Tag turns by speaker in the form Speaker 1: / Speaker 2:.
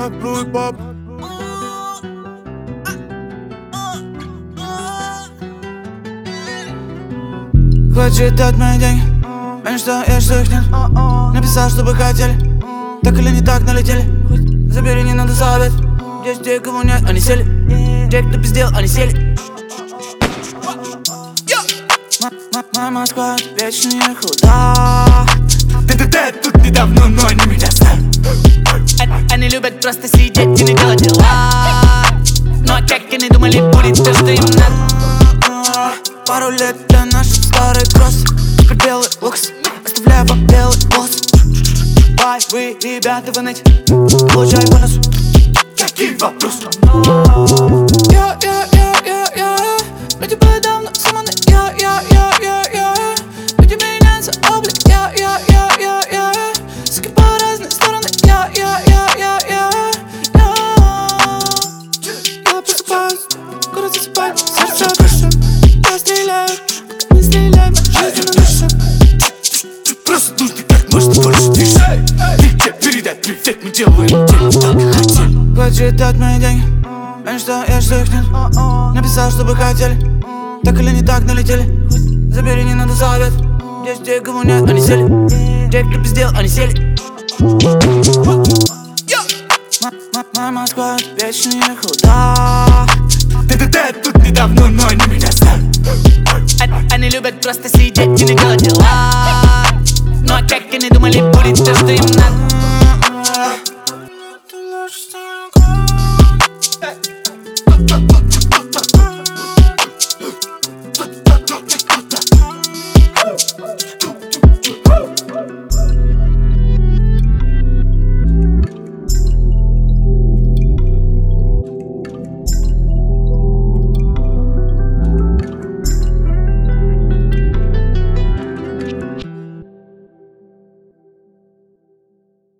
Speaker 1: Blue Pop.
Speaker 2: Хочет от мои деньги, мечтаешь, что их нет. Написал, чтобы хотели, так или не так налетели. Забери, не надо совет. Здесь те, кого нет, они сели. Те, кто пиздел, они сели. Моя Москва вечно не худа.
Speaker 1: Ты тут недавно, но они меня знают.
Speaker 2: Они любят просто сидеть и не делать дела. Ну а как они думали, будет то, что им надо. Пару лет для наших старых кросс. Теперь белый лукс, оставляю вам белый волос. Бай, вы, ребята, вы ныть, получай бонус.
Speaker 1: Какие вопросы?
Speaker 2: Я Люди давно сломаны, я Люди меняются облик, я Суки по разные стороны, я просыпаюсь, город засыпает, сердце дышит. Я стреляю, как мы стреляем, жизнь на душе.
Speaker 1: Ты просто нужно как можно больше движай. Везде передай привет, мы делаем день, только хотели.
Speaker 2: Хочет от мои деньги, мечтаешь, что их нет. Написал, чтобы хотели, так или не так налетели. Забери, не надо совет. Здесь те, кого нет, они сели. Те, кто пиздел, они сели. Моя Москва вечно не худа.
Speaker 1: Ты тут недавно, но они меня знают.
Speaker 2: Они любят просто сидеть и не делать дела. Ну а как они думали, будет то, что им надо.